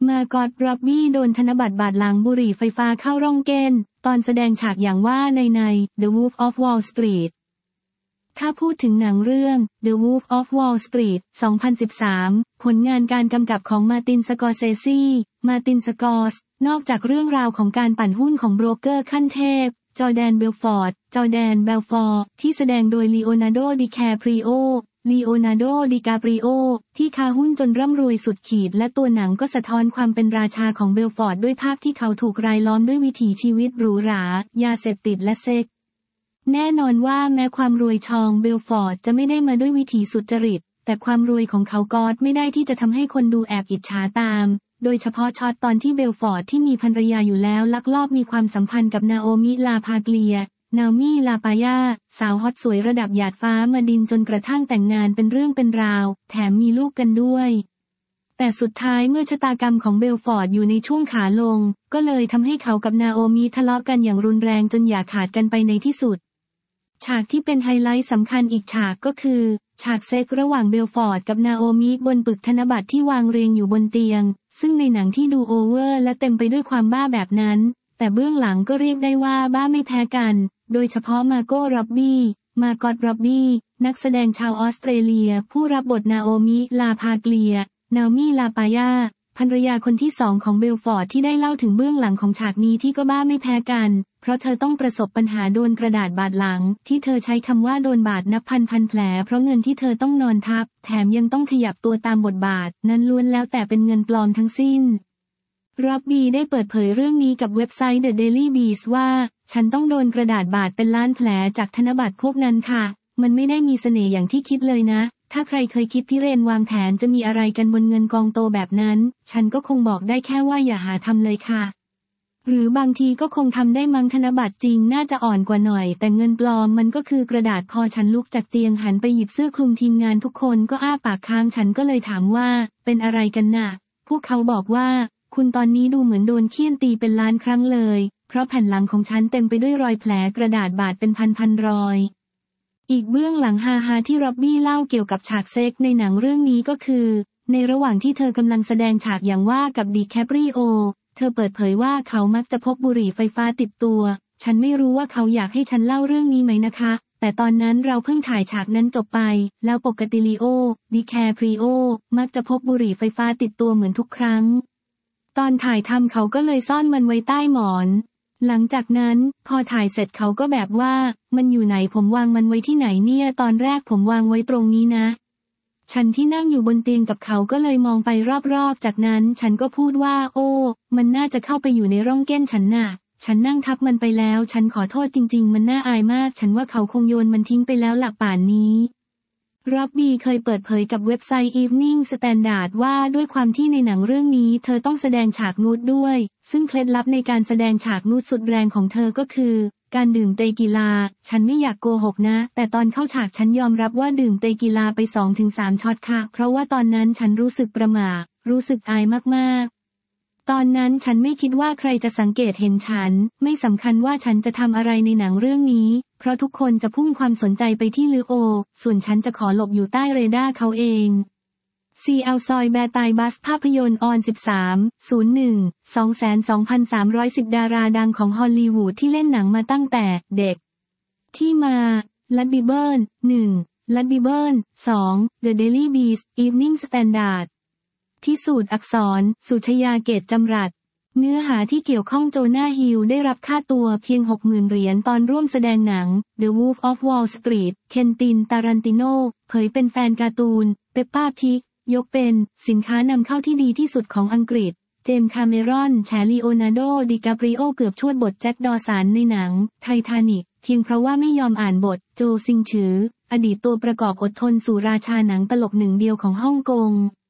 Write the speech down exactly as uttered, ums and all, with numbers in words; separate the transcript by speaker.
Speaker 1: มากอต ร็อบบี้โดนธนบัตรบาดหลังบุหรี่ไฟฟ้าเข้าร่องเก้นตอนแสดงฉากอย่างว่าในใน The Wolf of Wall Street ถ้าพูดถึงหนังเรื่อง The Wolf of Wall Street สองพันสิบสาม ผลงานการกำกับของมาร์ติน สกอร์เซซีมาร์ติน สกอร์สนอกจากเรื่องราวของการปั่นหุ้นของโบรกเกอร์ขั้นเทพจอร์แดน เบลฟอร์ด จอร์แดน เบลฟอร์ดที่แสดงโดยลีโอนาร์โด ดิแคปริโอ ลีโอนาร์โด ดิกาปริโอที่ค้าหุ้นจนร่ำรวยสุดขีดและตัวหนังก็สะท้อนความเป็นราชาของเบลฟอร์ดด้วยภาพที่เขาถูกรายล้อมด้วยวิถีชีวิตหรูหรายาเสพติดและเซ็กส์แน่นอนว่าแม้ความรวยชองเบลฟอร์ดจะไม่ได้มาด้วยวิถีสุจริตแต่ความรวยของเขาก็ไม่ได้ที่จะทำให้คนดูแอบอิจฉาตามโดยเฉพาะช็อตตอนที่เบลฟอร์ดที่มีภรรยาอยู่แล้วลักลอบมีความสัมพันธ์กับนาโอมิ ลาพาเกลียนาโอมิ ลาปายาสาวฮอตสวยระดับหยาดฟ้ามาดินจนกระทั่งแต่งงานเป็นเรื่องเป็นราวแถมมีลูกกันด้วยแต่สุดท้ายเมื่อชะตากรรมของเบลฟอร์ดอยู่ในช่วงขาลงก็เลยทำให้เขากับนาโอมิทะเลาะกันอย่างรุนแรงจนอย่าขาดกันไปในที่สุดฉากที่เป็นไฮไลท์สำคัญอีกฉากก็คือฉากเซ็กระหว่างเบลฟอร์ดกับนาโอมิบนปึกธนบัตรที่วางเรียงอยู่บนเตียงซึ่งในหนังที่ดูโอเวอร์และเต็มไปด้วยความบ้าแบบนั้นแต่เบื้องหลังก็เรียกได้ว่าบ้าไม่แพ้กันโดยเฉพาะมาโก้ ร็อบบี้มากอต ร็อบบี้นักแสดงชาวออสเตรเลียผู้รับบทนาโอมิ ลาพาเกลียนาโอมิ ลาปายาภรรยาคนที่สองของเบลฟอร์ดที่ได้เล่าถึงเบื้องหลังของฉากนี้ที่ก็บ้าไม่แพ้กันเพราะเธอต้องประสบปัญหาโดนกระดาษบาดหลังที่เธอใช้คำว่าโดนบาดนับพันพันแผลเพราะเงินที่เธอต้องนอนทับแถมยังต้องขยับตัวตามบทบาทนั้นล้วนแล้วแต่เป็นเงินปลอมทั้งสิ้นร็อบบี้ได้เปิดเผยเรื่องนี้กับเว็บไซต์ The Daily Beast ว่าฉันต้องโดนกระดาษบาดเป็นล้านแผลจากธนบัตรพวกนั้นค่ะมันไม่ได้มีเสน่ห์อย่างที่คิดเลยนะถ้าใครเคยคิดพิเรนวางแผนจะมีอะไรกันบนเงินกองโตแบบนั้นฉันก็คงบอกได้แค่ว่าอย่าหาทำเลยค่ะหรือบางทีก็คงทำได้มั้งธนบัตรจริงน่าจะอ่อนกว่าหน่อยแต่เงินปลอมมันก็คือกระดาษพอฉันลุกจากเตียงหันไปหยิบเสื้อคลุมทีมงานทุกคนก็อ้าปากค้างฉันก็เลยถามว่าเป็นอะไรกันน่ะพวกเขาบอกว่าคุณตอนนี้ดูเหมือนโดนเฆี่ยนตีเป็นล้านครั้งเลยเพราะแผ่นหลังของฉันเต็มไปด้วยรอยแผลกระดาษบาดเป็นพันๆรอยอีกเบื้องหลังฮาๆที่ร็อบบี้เล่าเกี่ยวกับฉากเซ็กในหนังเรื่องนี้ก็คือในระหว่างที่เธอกำลังแสดงฉากอย่างว่ากับดิแคปริโอเธอเปิดเผยว่าเขามักจะพกบุหรี่ไฟฟ้าติดตัวฉันไม่รู้ว่าเขาอยากให้ฉันเล่าเรื่องนี้ไหมนะคะแต่ตอนนั้นเราเพิ่งถ่ายฉากนั้นจบไปแล้วปกติลีโอ ดิแคปริโอมักจะพกบุหรี่ไฟฟ้าติดตัวเหมือนทุกครั้งตอนถ่ายทำเขาก็เลยซ่อนมันไว้ใต้หมอนหลังจากนั้นพอถ่ายเสร็จเขาก็แบบว่ามันอยู่ไหนผมวางมันไว้ที่ไหนเนี่ยตอนแรกผมวางไว้ตรงนี้นะฉันที่นั่งอยู่บนเตียงกับเขาก็เลยมองไปรอบๆจากนั้นฉันก็พูดว่าโอ้มันน่าจะเข้าไปอยู่ในร่องแก้นฉันน่ะฉันนั่งทับมันไปแล้วฉันขอโทษจริงๆมันน่าอายมากฉันว่าเขาคงโยนมันทิ้งไปแล้วหลักป่านนี้ร็อบบี้เคยเปิดเผยกับเว็บไซต์ Evening Standard ว่าด้วยความที่ในหนังเรื่องนี้เธอต้องแสดงฉากนูดด้วยซึ่งเคล็ดลับในการแสดงฉากนูดสุดแรงของเธอก็คือการดื่มเตกิลาฉันไม่อยากโกหกนะแต่ตอนเข้าฉากฉันยอมรับว่าดื่มเตกิลาไป สองถึงสาม ช็อตค่ะเพราะว่าตอนนั้นฉันรู้สึกประหม่ารู้สึกอายมากๆตอนนั้นฉันไม่คิดว่าใครจะสังเกตเห็นฉันไม่สำคัญว่าฉันจะทำอะไรในหนังเรื่องนี้เพราะทุกคนจะพุ่งความสนใจไปที่ลือโอส่วนฉันจะขอหลบอยู่ใต้เรดาร์เขาเองซีเอลซอยแบร์ไตบัสภาพยนตร์ออนสิบสาม ศูนย์หนึ่ง สอง สองพันสามร้อยสิบ ดาราดังของฮอลลีวูดที่เล่นหนังมาตั้งแต่เด็กที่มาลัดบิเบิร์น หนึ่ง ลัดบิเบิร์น สอง The Daily Beast Evening Standard พิสูจน์อักษรสุชยาเกตจำรัดเนื้อหาที่เกี่ยวข้องโจนาฮิลได้รับค่าตัวเพียง หกหมื่น เหรียญตอนร่วมแสดงหนัง The Wolf of Wall Street เคนติน ตารันติโนเผยเป็นแฟนการ์ตูนเปปป้าพิกยกเป็นสินค้านำเข้าที่ดีที่สุดของอังกฤษเจมส์คาเมรอนแฉลีโอนาร์โด ดิกาปริโอเกือบชวดบทแจ็คดอสันในหนังไททานิกเพียงเพราะว่าไม่ยอมอ่านบทโจซิงฉืออดีตตัวประกอบอดทนสู่ราชาหนังตลกหนึ่งเดียวของฮ่องกง